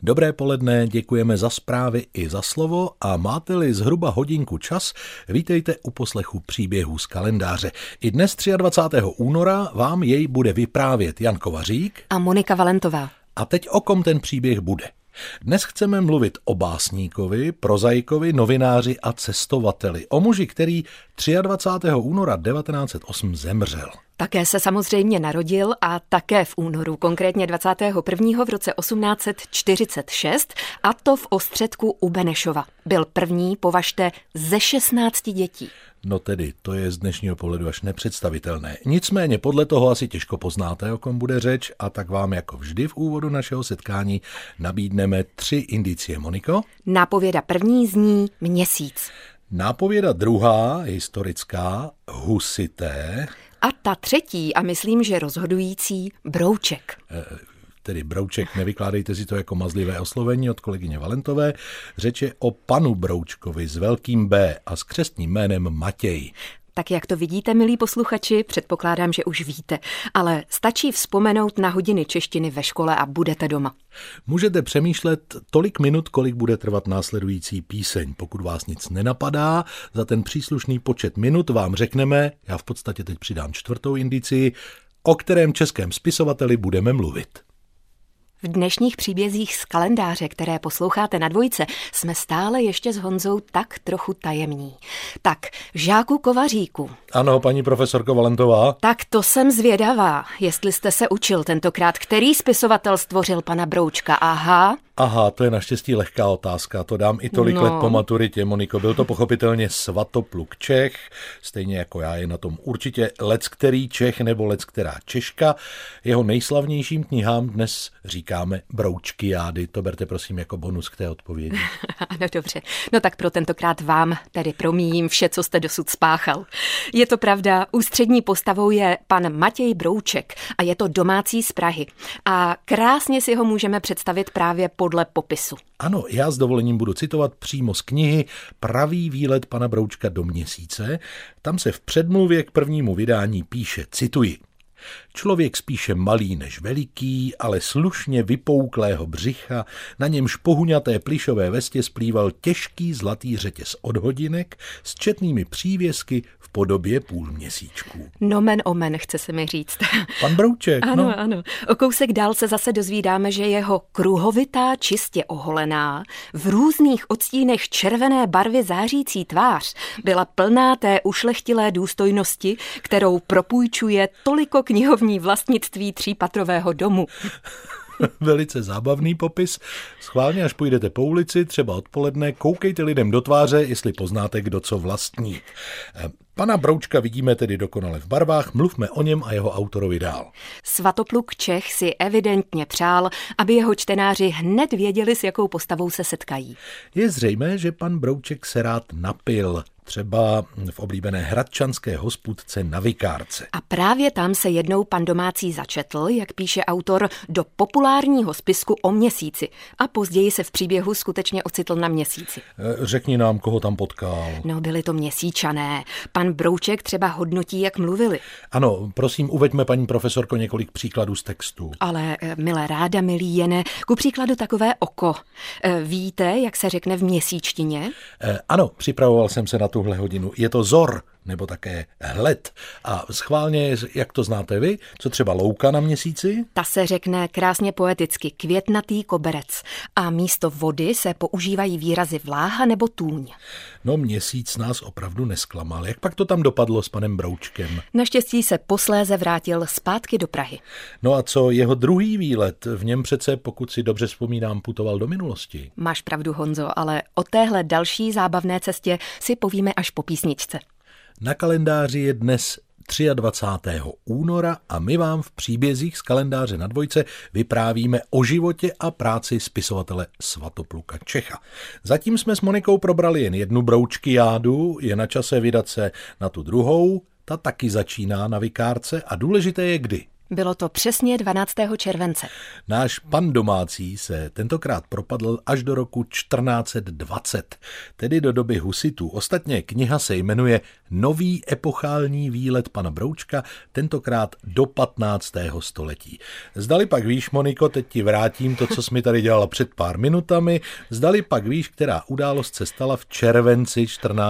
Dobré poledne, děkujeme za zprávy i za slovo a máte-li zhruba hodinku čas, vítejte u poslechu příběhů z kalendáře. I dnes 23. února vám jej bude vyprávět Jan Kovařík a Monika Valentová. A teď o kom ten příběh bude. Dnes chceme mluvit o básníkovi, prozaikovi, novináři a cestovateli. O muži, který 23. února 1908 zemřel. Také se samozřejmě narodil a také v únoru, konkrétně 21. v roce 1846, a to v Ostředku u Benešova. Byl první, považte, ze 16 dětí. No tedy, to je z dnešního pohledu až nepředstavitelné. Nicméně podle toho asi těžko poznáte, o kom bude řeč, a tak vám jako vždy v úvodu našeho setkání nabídneme 3 indicie. Moniko? Nápověda první zní Měsíc. Nápověda druhá, historická, husité. A ta třetí, a myslím, že rozhodující, Brouček. Tedy Brouček, nevykládejte si to jako mazlivé oslovení od kolegyně Valentové. Řeč je o panu Broučkovi s velkým B a s křestním jménem Matěj. Tak jak to vidíte, milí posluchači, předpokládám, že už víte, ale stačí vzpomenout na hodiny češtiny ve škole a budete doma. Můžete přemýšlet tolik minut, kolik bude trvat následující píseň. Pokud vás nic nenapadá, za ten příslušný počet minut vám řekneme, já v podstatě teď přidám 4. indicii, o kterém českém spisovateli budeme mluvit. V dnešních příbězích z kalendáře, které posloucháte na Dvojce, jsme stále ještě s Honzou tak trochu tajemní. Tak, žáku Kovaříku. Ano, paní profesorko Valentová. Tak to jsem zvědavá, jestli jste se učil tentokrát, který spisovatel stvořil pana Broučka. Aha, to je naštěstí lehká otázka, to dám i tolik let po maturitě, Moniko. Byl to pochopitelně Svatopluk Čech, stejně jako já je na tom určitě leckterý Čech nebo leckterá Češka. Jeho nejslavnějším knihám dnes říkáme Broučkiády, to berte prosím jako bonus k té odpovědi. Ano, dobře. No tak pro tentokrát vám tedy promíjím vše, co jste dosud spáchal. Je to pravda, ústřední postavou je pan Matěj Brouček a je to domácí z Prahy. A krásně si ho můžeme představit právě podle popisu. Ano, já s dovolením budu citovat přímo z knihy Pravý výlet pana Broučka do Měsíce. Tam se v předmluvě k prvnímu vydání píše, cituji: Člověk spíše malý než veliký, ale slušně vypouklého břicha, na němž pohuňaté plyšové vestě splýval těžký zlatý řetěz od hodinek s četnými přívěsky v podobě půlměsíčků. Nomen omen, chce se mi říct. Pan Brouček, ano, ano. O kousek dál se zase dozvídáme, že jeho kruhovitá, čistě oholená, v různých odstínech červené barvy zářící tvář byla plná té ušlechtilé důstojnosti, kterou propůjčuje toliko knihovní vlastnictví 3patrového domu. Velice zábavný popis. Schválně, až půjdete po ulici, třeba odpoledne, koukejte lidem do tváře, jestli poznáte, kdo co vlastní. Pana Broučka vidíme tedy dokonale v barvách, mluvme o něm a jeho autorovi dál. Svatopluk Čech si evidentně přál, aby jeho čtenáři hned věděli, s jakou postavou se setkají. Je zřejmé, že pan Brouček se rád napil, třeba v oblíbené hradčanské hospůdce na Vikárce. A právě tam se jednou pan domácí začetl, jak píše autor, do populárního spisku o Měsíci a později se v příběhu skutečně ocitl na Měsíci. Řekni nám, koho tam potkal. No, byli to Měsíčané. Pan Brouček třeba hodnotí, jak mluvili. Ano, prosím, uveďme, paní profesorko, několik příkladů z textu. Ale milé ráda, milý Jene, ku příkladu takové oko. Víte, jak se řekne v měsíčtině? Ano, připravoval jsem se na tuhle hodinu. Je to zor, nebo také hled. A schválně, jak to znáte vy, co třeba louka na Měsíci? Ta se řekne krásně poeticky květnatý koberec. A místo vody se používají výrazy vláha nebo tůň. No, Měsíc nás opravdu nesklamal. Jak pak to tam dopadlo s panem Broučkem? Naštěstí se posléze vrátil zpátky do Prahy. No a co jeho druhý výlet? V něm přece, pokud si dobře vzpomínám, putoval do minulosti. Máš pravdu, Honzo, ale o téhle další zábavné cestě si povíme až po písničce. Na kalendáři je dnes 23. února a my vám v příbězích z kalendáře na Dvojce vyprávíme o životě a práci spisovatele Svatopluka Čecha. Zatím jsme s Monikou probrali jen jednu Broučkiádu, je na čase vydat se na tu druhou, ta taky začíná na Vikárce a důležité je kdy. Bylo to přesně 12. července. Náš pan domácí se tentokrát propadl až do roku 1420, tedy do doby husitů. Ostatně kniha se jmenuje Nový epochální výlet pana Broučka, tentokrát do 15. století. Zdali pak víš, Moniko, teď ti vrátím to, co jsi mi tady dělala před pár minutami, zdali pak víš, která událost se stala v červenci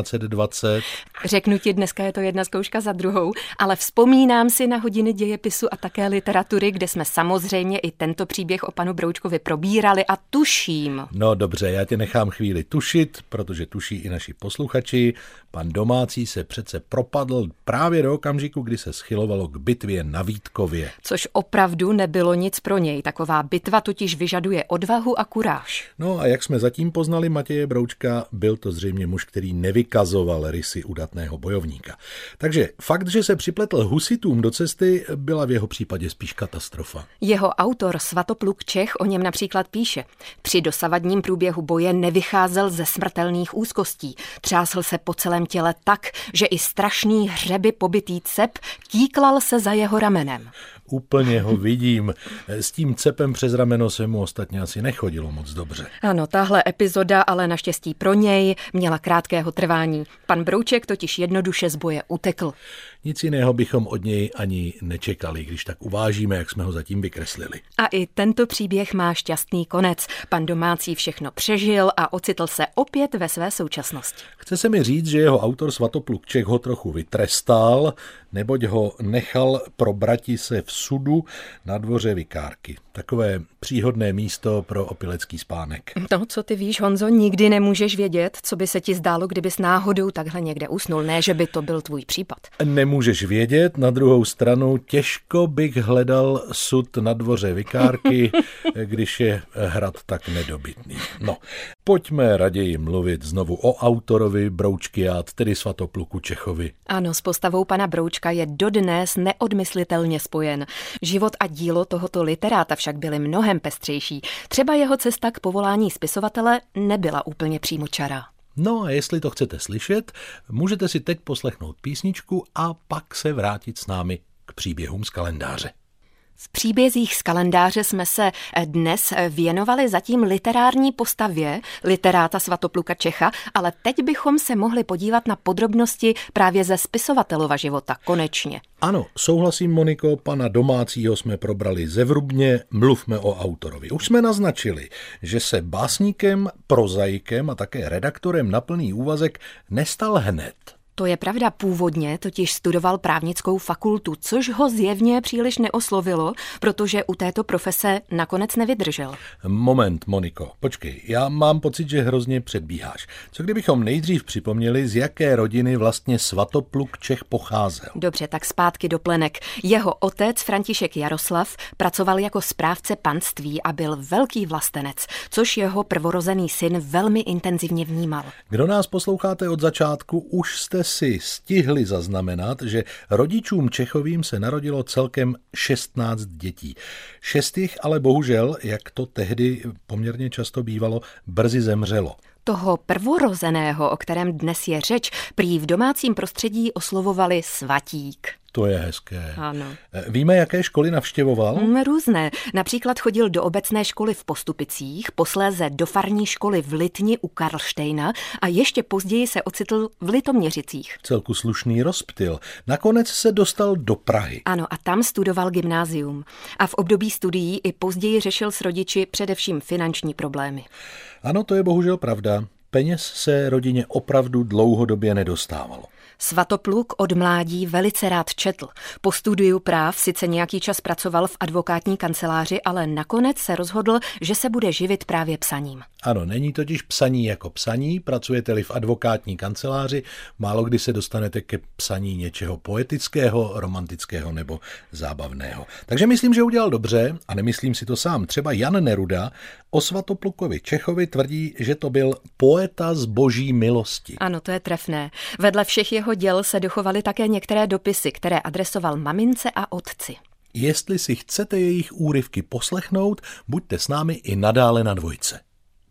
1420? Řeknu ti, dneska je to jedna zkouška za druhou, ale vzpomínám si na hodiny dějepisu a také literatury, kde jsme samozřejmě i tento příběh o panu Broučkovi probírali a tuším. No dobře, já tě nechám chvíli tušit, protože tuší i naši posluchači. Pan domácí se přece propadl právě do okamžiku, kdy se schylovalo k bitvě na Vítkově. Což opravdu nebylo nic pro něj. Taková bitva totiž vyžaduje odvahu a kuráž. No a jak jsme zatím poznali Matěje Broučka, byl to zřejmě muž, který nevykazoval rysy udatného bojovníka. Takže fakt, že se připletl husitům do cesty, byla v jeho případě spíš katastrofa. Jeho autor Svatopluk Čech o něm například píše: při dosavadním průběhu boje nevycházel ze smrtelných úzkostí. Třásl se po celém těle tak, že i strašný hřeby pobitý cep tíklal se za jeho ramenem. Úplně ho vidím. S tím cepem přes rameno se mu ostatně asi nechodilo moc dobře. Ano, tahle epizoda, ale naštěstí pro něj, měla krátkého trvání. Pan Brouček totiž jednoduše z boje utekl. Nic jiného bychom od něj ani nečekali, když tak uvážíme, jak jsme ho zatím vykreslili. A i tento příběh má šťastný konec. Pan domácí všechno přežil a ocitl se opět ve své současnosti. Chce se mi říct, že jeho autor Svatopluk Čech ho trochu vytrestal, neboť ho nechal probrati se v sudu na dvoře vikárky. Takové příhodné místo pro opilecký spánek. To, co ty víš, Honzo, nikdy nemůžeš vědět, co by se ti zdálo, kdybys náhodou takhle někde usnul. Ne, že by to byl tvůj případ. Nemůžeš vědět, na druhou stranu těžko bych hledal sud na dvoře vikárky, když je hrad tak nedobytný. No, pojďme raději mluvit znovu o autorovi Broučkiát, tedy Svatopluku Čechovi. Ano, s postavou pana Broučka je dodnes neodmyslitelně spojen. Život a dílo tohoto literáta však byly mnohem pestřejší. Třeba jeho cesta k povolání spisovatele nebyla úplně přímočará. No a jestli to chcete slyšet, můžete si teď poslechnout písničku a pak se vrátit s námi k příběhům z kalendáře. V příbězích z kalendáře jsme se dnes věnovali zatím literární postavě literáta Svatopluka Čecha, ale teď bychom se mohli podívat na podrobnosti právě ze spisovatelova života, konečně. Ano, souhlasím, Moniko, pana domácího jsme probrali zevrubně, mluvme o autorovi. Už jsme naznačili, že se básníkem, prozaikem a také redaktorem na plný úvazek nestal hned. To je pravda, původně totiž studoval právnickou fakultu, což ho zjevně příliš neoslovilo, protože u této profese nakonec nevydržel. Moment, Moniko, počkej, já mám pocit, že hrozně předbíháš. Co kdybychom nejdřív připomněli, z jaké rodiny vlastně Svatopluk Čech pocházel? Dobře, tak zpátky do plenek. Jeho otec František Jaroslav pracoval jako správce panství a byl velký vlastenec, což jeho prvorozený syn velmi intenzivně vnímal. Kdo nás posloucháte od začátku, už jste si stihli zaznamenat, že rodičům Čechovým se narodilo celkem 16 dětí. 6 jich ale bohužel, jak to tehdy poměrně často bývalo, brzy zemřelo. Toho prvorozeného, o kterém dnes je řeč, prý v domácím prostředí oslovovali svatík. To je hezké. Ano. Víme, jaké školy navštěvoval? Různé. Například chodil do obecné školy v Postupicích, posléze do farní školy v Litni u Karlštejna a ještě později se ocitl v Litoměřicích. Celku slušný rozptyl. Nakonec se dostal do Prahy. Ano, a tam studoval gymnázium. A v období studií i později řešil s rodiči především finanční problémy. Ano, to je bohužel pravda. Peněz se rodině opravdu dlouhodobě nedostávalo. Svatopluk od mládí velice rád četl. Po studiu práv sice nějaký čas pracoval v advokátní kanceláři, ale nakonec se rozhodl, že se bude živit právě psaním. Ano, není totiž psaní jako psaní, pracujete-li v advokátní kanceláři, málo kdy se dostanete ke psaní něčeho poetického, romantického nebo zábavného. Takže myslím, že udělal dobře a nemyslím si to sám. Třeba Jan Neruda o Svatoplukovi Čechovi tvrdí, že to byl poeta z boží milosti. Ano, to je trefné. Vedle všech jeho děl se dochovaly také některé dopisy, které adresoval mamince a otci. Jestli si chcete jejich úryvky poslechnout, buďte s námi i nadále na Dvojce.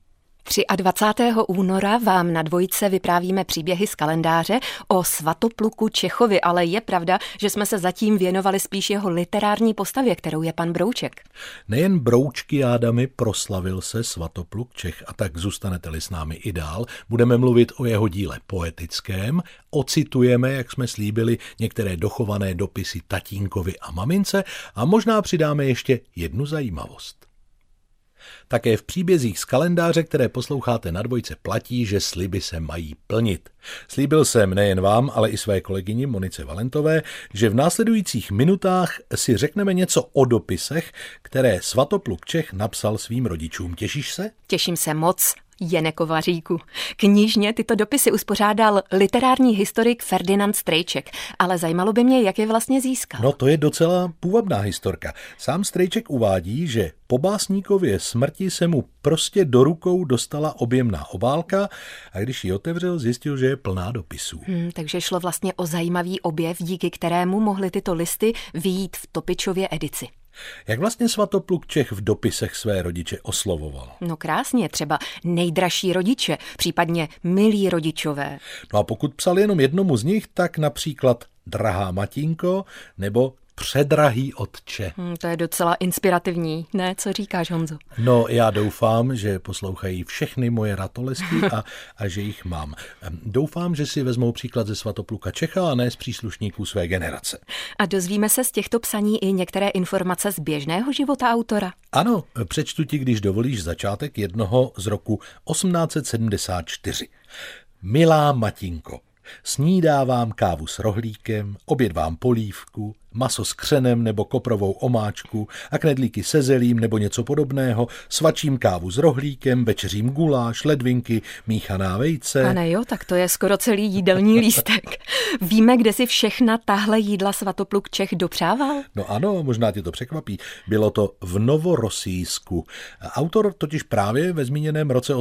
23. února vám na Dvojce vyprávíme příběhy z kalendáře o Svatopluku Čechovi, ale je pravda, že jsme se zatím věnovali spíš jeho literární postavě, kterou je pan Brouček. Nejen broučky proslavil se Svatopluk Čech, a tak zůstanete-li s námi i dál. Budeme mluvit o jeho díle poetickém, ocitujeme, jak jsme slíbili, některé dochované dopisy tatínkovi a mamince a možná přidáme ještě jednu zajímavost. Také v příbězích z kalendáře, které posloucháte na Dvojce, platí, že sliby se mají plnit. Slíbil jsem nejen vám, ale i své kolegyni Monice Valentové, že v následujících minutách si řekneme něco o dopisech, které Svatopluk Čech napsal svým rodičům. Těšíš se? Těším se moc. Jene Kovaříku. Knižně tyto dopisy uspořádal literární historik Ferdinand Strejček, ale zajímalo by mě, jak je vlastně získal. No to je docela půvabná historka. Sám Strejček uvádí, že po básníkově smrti se mu prostě do rukou dostala objemná obálka a když ji otevřel, zjistil, že je plná dopisů. Takže šlo vlastně o zajímavý objev, díky kterému mohly tyto listy vyjít v Topičově edici. Jak vlastně Svatopluk Čech v dopisech své rodiče oslovoval? No krásně, třeba nejdražší rodiče, případně milí rodičové. No a pokud psal jenom jednomu z nich, tak například drahá matinko nebo předrahý otče. To je docela inspirativní, ne? Co říkáš, Honzo? No, já doufám, že poslouchají všechny moje ratolesti a že jich mám. Doufám, že si vezmou příklad ze Svatopluka Čecha a ne z příslušníků své generace. A dozvíme se z těchto psaní i některé informace z běžného života autora? Ano, přečtu ti, když dovolíš, začátek jednoho z roku 1874. Milá matinko, snídávám kávu s rohlíkem, obědvám polívku, maso s křenem nebo koprovou omáčku a knedlíky se zelím nebo něco podobného, svačím kávu s rohlíkem, večeřím guláš, ledvinky, míchaná vejce. A ne jo, tak to je skoro celý jídelní lístek. Víme, kde si všechna tahle jídla Svatopluk Čech dopřával? No ano, možná tě to překvapí. Bylo to v Novorosijsku. Autor totiž právě ve zmíněném roce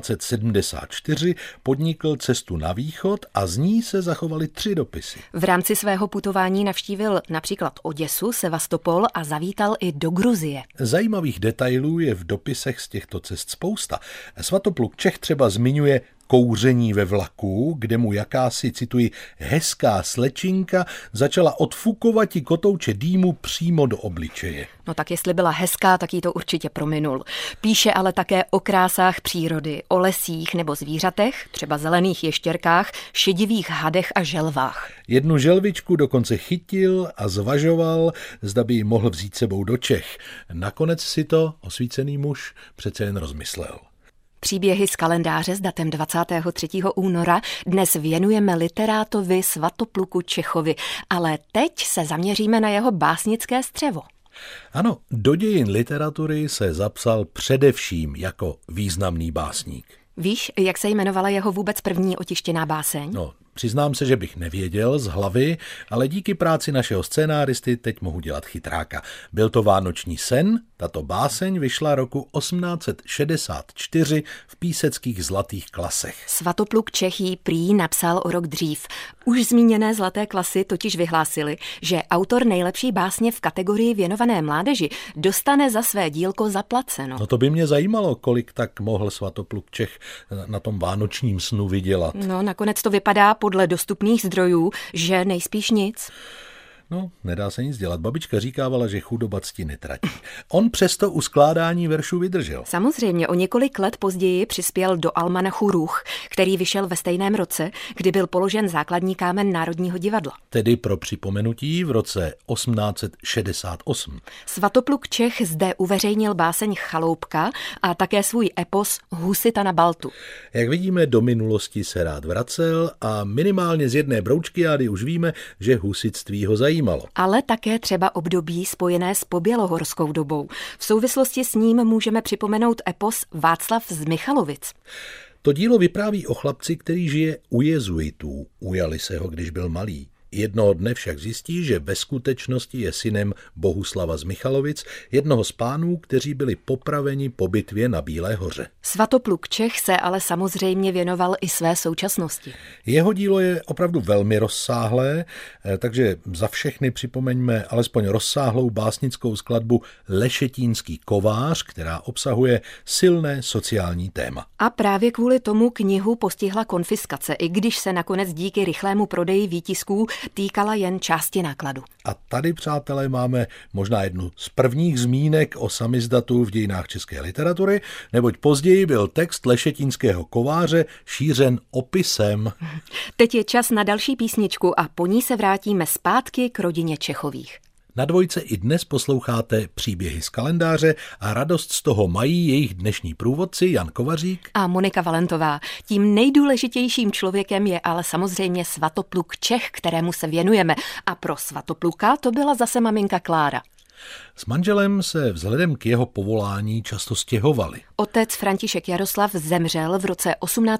1874 podnikl cestu na východ a z ní se zachovaly 3 dopisy. V rámci svého putování navštívil například Oděsu, Sevastopol a zavítal i do Gruzie. Zajímavých detailů je v dopisech z těchto cest spousta. Svatopluk Čech třeba zmiňuje kouření ve vlaku, kde mu jakási, cituji, hezká slečinka začala odfukovati kotouče dýmu přímo do obličeje. No tak jestli byla hezká, tak jí to určitě prominul. Píše ale také o krásách přírody, o lesích nebo zvířatech, třeba zelených ještěrkách, šedivých hadech a želvách. Jednu želvičku dokonce chytil a zvažoval, zda by ji mohl vzít sebou do Čech. Nakonec si to osvícený muž přece jen rozmyslel. Příběhy z kalendáře s datem 23. února dnes věnujeme literátovi Svatopluku Čechovi, ale teď se zaměříme na jeho básnické střevo. Ano, do dějin literatury se zapsal především jako významný básník. Víš, jak se jmenovala jeho vůbec první otištěná báseň? No, přiznám se, že bych nevěděl z hlavy, ale díky práci našeho scénáristy teď mohu dělat chytráka. Byl to Vánoční sen, tato báseň vyšla roku 1864 v píseckých zlatých klasech. Svatopluk Čech ji prý napsal o rok dřív. Už zmíněné zlaté klasy totiž vyhlásili, že autor nejlepší básně v kategorii věnované mládeži dostane za své dílko zaplaceno. No to by mě zajímalo, kolik tak mohl Svatopluk Čech na tom vánočním snu vydělat. No nakonec to vypadá podle dostupných zdrojů, že nejspíš nic. No, nedá se nic dělat. Babička říkávala, že chudoba cti netratí. On přesto u skládání veršů vydržel. Samozřejmě o několik let později přispěl do almanachu Ruch, který vyšel ve stejném roce, kdy byl položen základní kámen Národního divadla. Tedy pro připomenutí v roce 1868. Svatopluk Čech zde uveřejnil báseň Chaloupka a také svůj epos Husita na Baltu. Jak vidíme, do minulosti se rád vracel a minimálně z jedné broučkyády už víme, že husitství ho zajímalo. Ale také třeba období spojené s pobělohorskou dobou. V souvislosti s ním můžeme připomenout epos Václav z Michalovic. To dílo vypráví o chlapci, který žije u jezuitů. Ujali se ho, když byl malý. Jednoho dne však zjistí, že ve skutečnosti je synem Bohuslava z Michalovic, jednoho z pánů, kteří byli popraveni po bitvě na Bílé hoře. Svatopluk Čech se ale samozřejmě věnoval i své současnosti. Jeho dílo je opravdu velmi rozsáhlé, takže za všechny připomeňme alespoň rozsáhlou básnickou skladbu Lešetínský kovář, která obsahuje silné sociální téma. A právě kvůli tomu knihu postihla konfiskace, i když se nakonec díky rychlému prodeji výtisků týkala jen části nákladu. A tady, přátelé, máme možná jednu z prvních zmínek o samizdatu v dějinách české literatury, neboť později byl text Lešetínského kováře šířen opisem. Teď je čas na další písničku a po ní se vrátíme zpátky k rodině Čechových. Na Dvojce i dnes posloucháte příběhy z kalendáře a radost z toho mají jejich dnešní průvodci Jan Kovařík a Monika Valentová. Tím nejdůležitějším člověkem je ale samozřejmě Svatopluk Čech, kterému se věnujeme. A pro Svatopluka to byla zase maminka Klára. S manželem se vzhledem k jeho povolání často stěhovali. Otec František Jaroslav zemřel v roce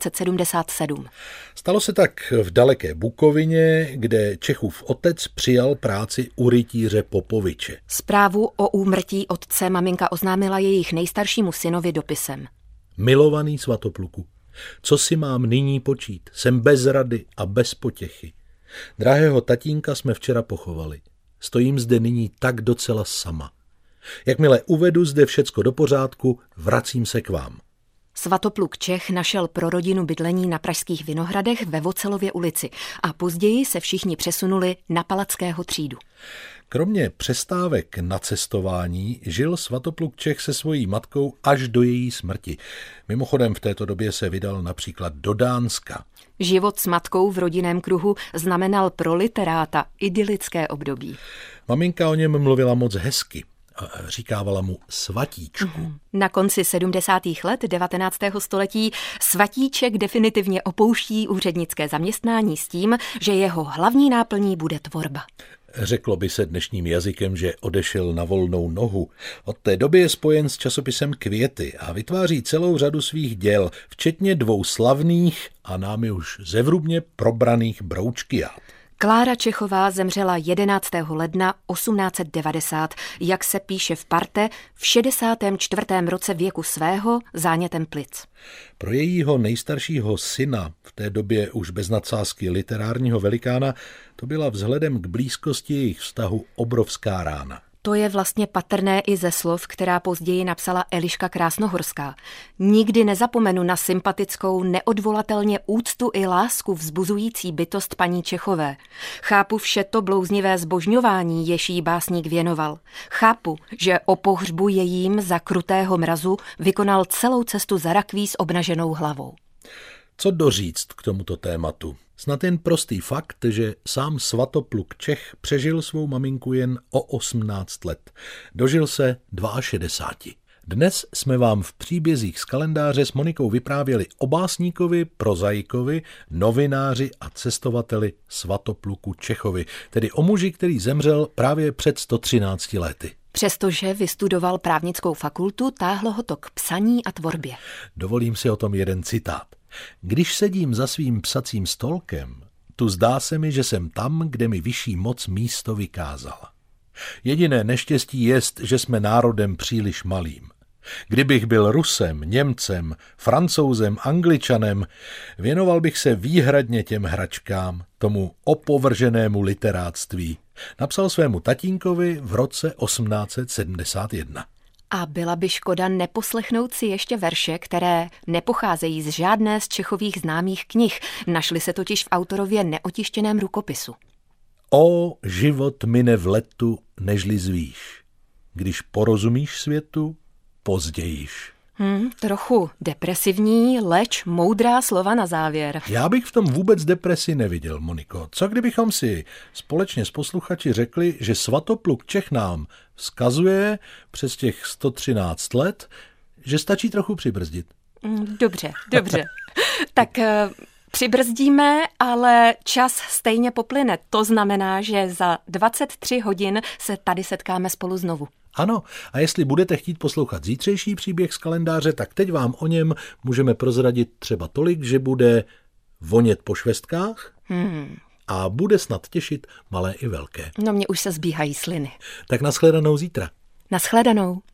1877. Stalo se tak v daleké Bukovině, kde Čechův otec přijal práci u rytíře Popoviče. Zprávu o úmrtí otce maminka oznámila jejich nejstaršímu synovi dopisem. Milovaný Svatopluku, co si mám nyní počít? Jsem bez rady a bez potěchy. Drahého tatínka jsme včera pochovali. Stojím zde nyní tak docela sama. Jakmile uvedu zde všecko do pořádku, vracím se k vám. Svatopluk Čech našel pro rodinu bydlení na pražských Vinohradech ve Vocelově ulici a později se všichni přesunuli na Palackého třídu. Kromě přestávek na cestování žil Svatopluk Čech se svojí matkou až do její smrti. Mimochodem v této době se vydal například do Dánska. Život s matkou v rodinném kruhu znamenal pro literáta idylické období. Maminka o něm mluvila moc hezky. Říkávala mu Svatíčku. Na konci 70. let 19. století Svatíček definitivně opouští úřednické zaměstnání s tím, že jeho hlavní náplní bude tvorba. Řeklo by se dnešním jazykem, že odešel na volnou nohu. Od té doby je spojen s časopisem Květy a vytváří celou řadu svých děl, včetně 2 slavných a námi už zevrubně probraných Broučkiát. Klára Čechová zemřela 11. ledna 1890, jak se píše v Parte, v 64. roce věku svého zánětem plic. Pro jejího nejstaršího syna, v té době už bez nadsázky literárního velikána, to byla vzhledem k blízkosti jejich vztahu obrovská rána. To je vlastně patrné i ze slov, která později napsala Eliška Krásnohorská. Nikdy nezapomenu na sympatickou, neodvolatelně úctu i lásku vzbuzující bytost paní Čechové. Chápu vše to blouznivé zbožňování, jež jí básník věnoval. Chápu, že o pohřbu jejím za krutého mrazu vykonal celou cestu za rakví s obnaženou hlavou. Co doříct k tomuto tématu? Snad jen prostý fakt, že sám Svatopluk Čech přežil svou maminku jen o 18 let. Dožil se 62. Dnes jsme vám v příbězích z kalendáře s Monikou vyprávěli o básníkovi, prozaikovi, novináři a cestovateli Svatopluku Čechovi, tedy o muži, který zemřel právě před 113 lety. Přestože vystudoval právnickou fakultu, táhlo ho to k psaní a tvorbě. Dovolím si o tom jeden citát. Když sedím za svým psacím stolkem, tu zdá se mi, že jsem tam, kde mi vyšší moc místo vykázala. Jediné neštěstí jest, že jsme národem příliš malým. Kdybych byl Rusem, Němcem, Francouzem, Angličanem, věnoval bych se výhradně těm hračkám, tomu opovrženému literáctví. Napsal svému tatínkovi v roce 1871. A byla by škoda neposlechnout si ještě verše, které nepocházejí z žádné z Čechových známých knih. Našly se totiž v autorově neotištěném rukopisu. O, život mine v letu, nežli zvíš. Když porozumíš světu, pozdějiš. Trochu depresivní, leč moudrá slova na závěr. Já bych v tom vůbec depresi neviděl, Moniko. Co kdybychom si společně s posluchači řekli, že Svatopluk Čech nám vzkazuje přes těch 113 let, že stačí trochu přibrzdit? Dobře. Tak přibrzdíme, ale čas stejně poplyne. To znamená, že za 23 hodin se tady setkáme spolu znovu. Ano, a jestli budete chtít poslouchat zítřejší příběh z kalendáře, tak teď vám o něm můžeme prozradit třeba tolik, že bude vonět po švestkách a bude snad těšit malé i velké. No, mě už se zbíhají sliny. Tak nashledanou zítra. Nashledanou.